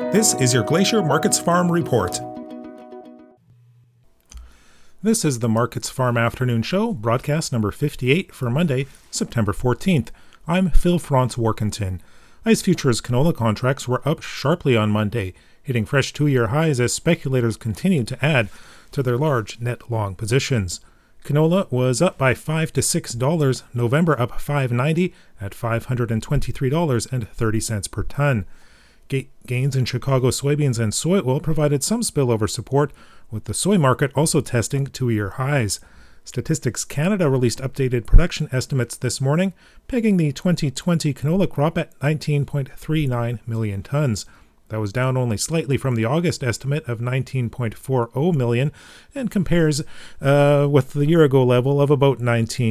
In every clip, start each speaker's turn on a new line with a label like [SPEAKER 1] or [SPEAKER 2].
[SPEAKER 1] This is your Glacier Markets Farm Report. This is the Markets Farm Afternoon Show, broadcast number 58 for Monday, September 14th. I'm Phil-Francois Warkentin. ICE futures canola contracts were up sharply on Monday, hitting fresh two-year highs as speculators continued to add to their large net long positions. Canola was up by $5 to $6, November up $5.90 at $523.30 per ton. Gains in Chicago soybeans and soy oil provided some spillover support, with the soy market also testing two-year highs. Statistics Canada released updated production estimates this morning, pegging the 2020 canola crop at 19.39 million tons. That was down only slightly from the August estimate of 19.40 million and compares with the year-ago level of about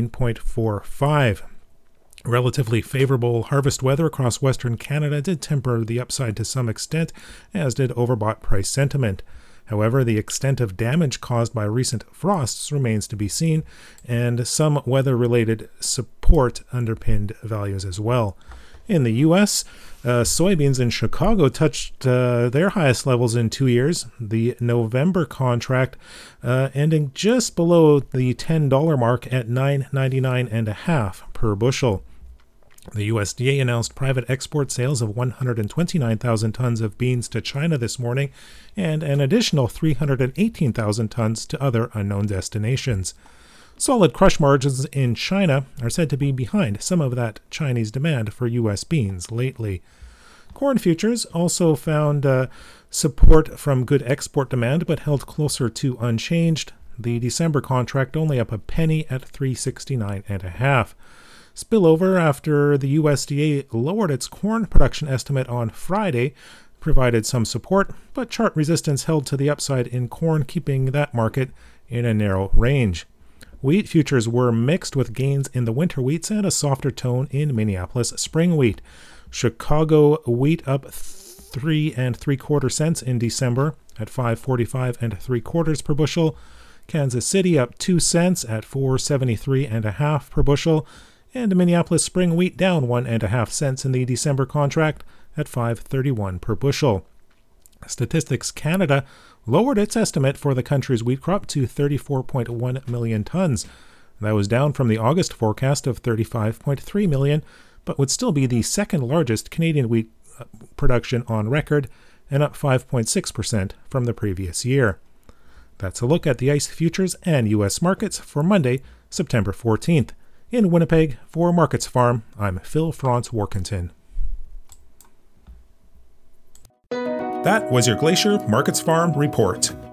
[SPEAKER 1] 19.45. Relatively favorable harvest weather across Western Canada did temper the upside to some extent, as did overbought price sentiment. However, the extent of damage caused by recent frosts remains to be seen, and some weather-related support underpinned values as well. In the U.S., soybeans in Chicago touched their highest levels in 2 years, the November contract ending just below the $10 mark at $9.99.5 per bushel. The USDA announced private export sales of 129,000 tons of beans to China this morning and an additional 318,000 tons to other unknown destinations. Solid crush margins in China are said to be behind some of that Chinese demand for U.S. beans lately. Corn futures also found support from good export demand but held closer to unchanged. The December contract only up a penny at $3.69.5. Spillover after the USDA lowered its corn production estimate on Friday provided some support, but chart resistance held to the upside in corn, keeping that market in a narrow range. Wheat futures were mixed with gains in the winter wheats and a softer tone in Minneapolis spring wheat. Chicago wheat up 3 3/4 cents in December at $5.45 3/4 per bushel. Kansas City up 2 cents at $4.73.5 per bushel. And Minneapolis spring wheat down 1.5 cents in the December contract at $5.31 per bushel. Statistics Canada lowered its estimate for the country's wheat crop to 34.1 million tons. That was down from the August forecast of 35.3 million, but would still be the second largest Canadian wheat production on record and up 5.6% from the previous year. That's a look at the ICE futures and U.S. markets for Monday, September 14th. In Winnipeg, for Markets Farm, I'm Phil-Francois Warkentin. That was your Glacier Markets Farm Report.